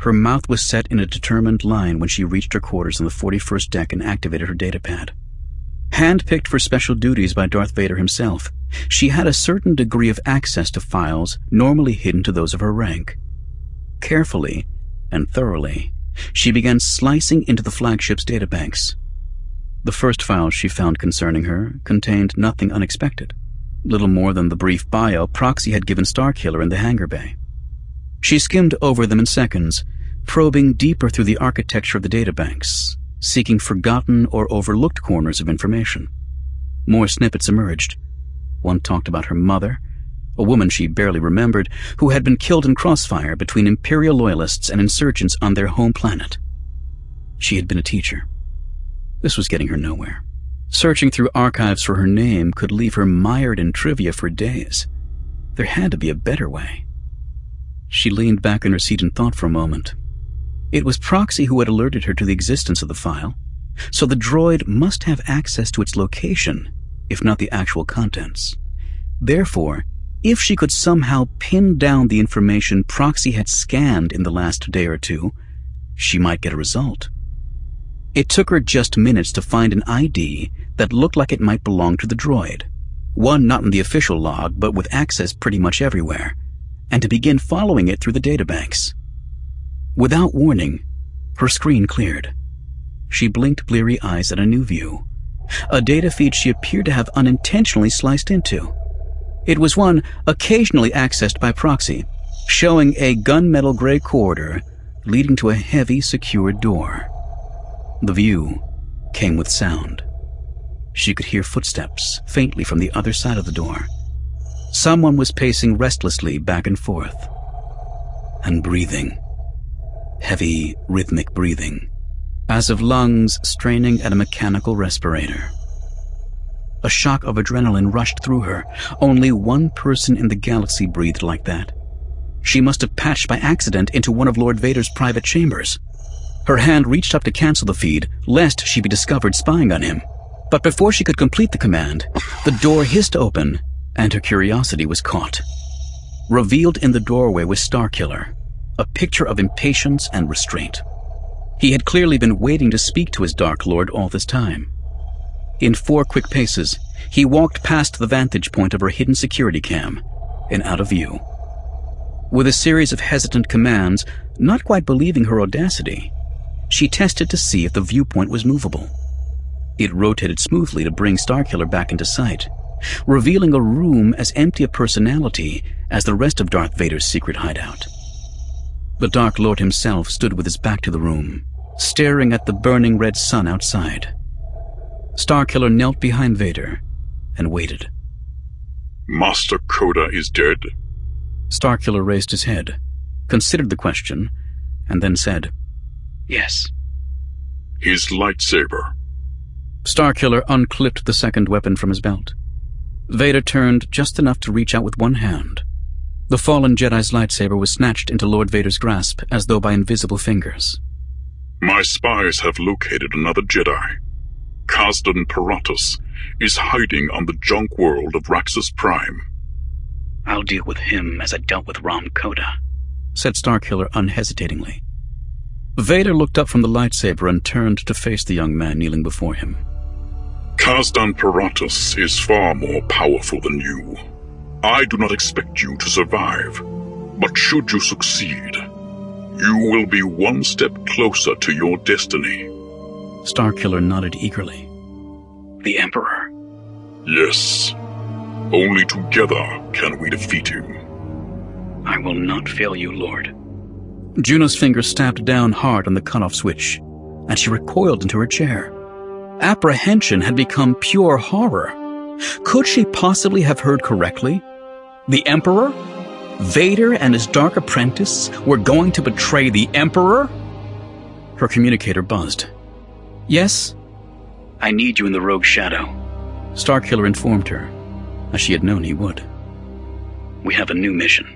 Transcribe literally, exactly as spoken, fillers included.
Her mouth was set in a determined line when she reached her quarters on the forty-first deck and activated her datapad. Hand-picked for special duties by Darth Vader himself, she had a certain degree of access to files normally hidden to those of her rank. Carefully and thoroughly, she began slicing into the flagship's databanks. The first file she found concerning her contained nothing unexpected, little more than the brief bio Proxy had given Starkiller in the hangar bay. She skimmed over them in seconds, probing deeper through the architecture of the databanks, seeking forgotten or overlooked corners of information. More snippets emerged. One talked about her mother, a woman she barely remembered, who had been killed in crossfire between Imperial loyalists and insurgents on their home planet. She had been a teacher. This was getting her nowhere. Searching through archives for her name could leave her mired in trivia for days. There had to be a better way. She leaned back in her seat and thought for a moment. It was Proxy who had alerted her to the existence of the file, so the droid must have access to its location, if not the actual contents. Therefore, if she could somehow pin down the information Proxy had scanned in the last day or two, she might get a result. It took her just minutes to find an I D that looked like it might belong to the droid, one not in the official log but with access pretty much everywhere, and to begin following it through the databanks. Without warning, her screen cleared. She blinked bleary eyes at a new view, a data feed she appeared to have unintentionally sliced into. It was one occasionally accessed by Proxy, showing a gunmetal gray corridor leading to a heavy, secured door. The view came with sound. She could hear footsteps faintly from the other side of the door. Someone was pacing restlessly back and forth. And breathing. Heavy, rhythmic breathing, as of lungs straining at a mechanical respirator. A shock of adrenaline rushed through her. Only one person in the galaxy breathed like that. She must have patched by accident into one of Lord Vader's private chambers. Her hand reached up to cancel the feed, lest she be discovered spying on him. But before she could complete the command, the door hissed open, and her curiosity was caught. Revealed in the doorway was Starkiller, a picture of impatience and restraint. He had clearly been waiting to speak to his Dark Lord all this time. In four quick paces, he walked past the vantage point of her hidden security cam and out of view. With a series of hesitant commands, not quite believing her audacity, she tested to see if the viewpoint was movable. It rotated smoothly to bring Starkiller back into sight, revealing a room as empty of personality as the rest of Darth Vader's secret hideout. The Dark Lord himself stood with his back to the room, staring at the burning red sun outside. Starkiller knelt behind Vader and waited. Master Coda is dead? Starkiller raised his head, considered the question, and then said, "Yes." His lightsaber? Starkiller unclipped the second weapon from his belt. Vader turned just enough to reach out with one hand. The fallen Jedi's lightsaber was snatched into Lord Vader's grasp as though by invisible fingers. My spies have located another Jedi. Kazdan Paratus is hiding on the junk world of Raxus Prime. "I'll deal with him as I dealt with Rom Coda," said Starkiller unhesitatingly. Vader looked up from the lightsaber and turned to face the young man kneeling before him. Kazdan Paratus is far more powerful than you. I do not expect you to survive, but should you succeed, you will be one step closer to your destiny. Starkiller nodded eagerly. "The Emperor?" Yes. Only together can we defeat him. "I will not fail you, Lord." Juno's finger stabbed down hard on the cutoff switch, and she recoiled into her chair. Apprehension had become pure horror. Could she possibly have heard correctly? The Emperor? Vader and his dark apprentice were going to betray the Emperor? Her communicator buzzed. "Yes?" "I need you in the Rogue Shadow," Starkiller informed her, as she had known he would. "We have a new mission."